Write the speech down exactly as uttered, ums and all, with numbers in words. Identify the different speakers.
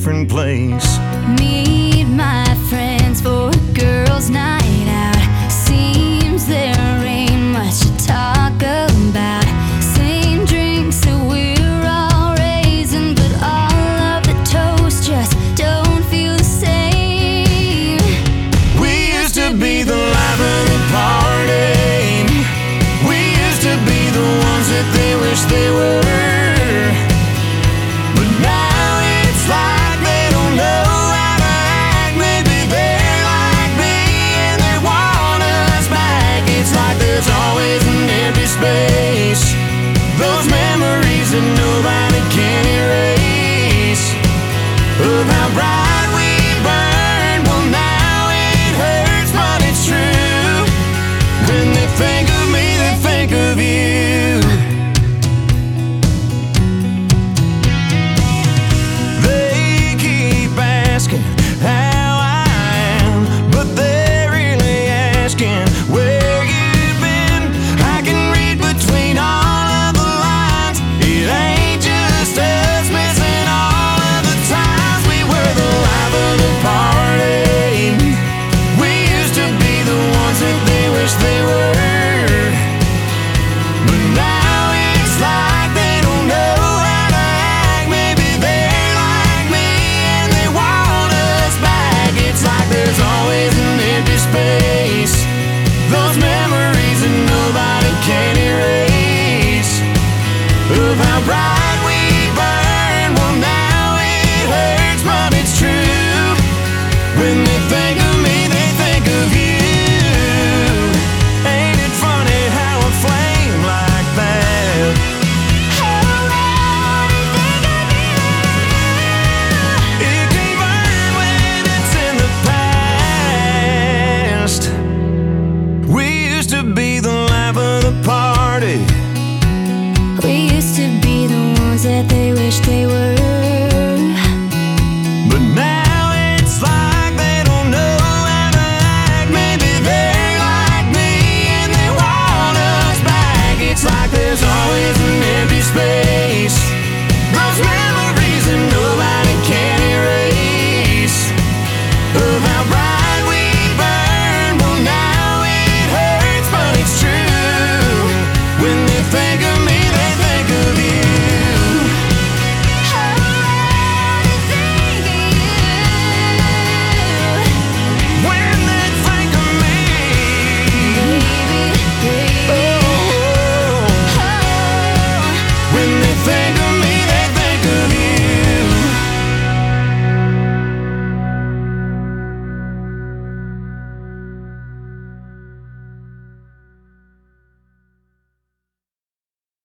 Speaker 1: different place.
Speaker 2: Meet my friends for a girls' night out. Seems there ain't much to talk about. Same drinks that we're all raising, but all of the toast just don't feel the same.
Speaker 1: We used to be the life of the party. We used to be the ones that they wish they were. But now it's like they don't know how to act. Maybe they're like me and they want us back. It's like there's always an empty space. Those memories that nobody can erase of how bright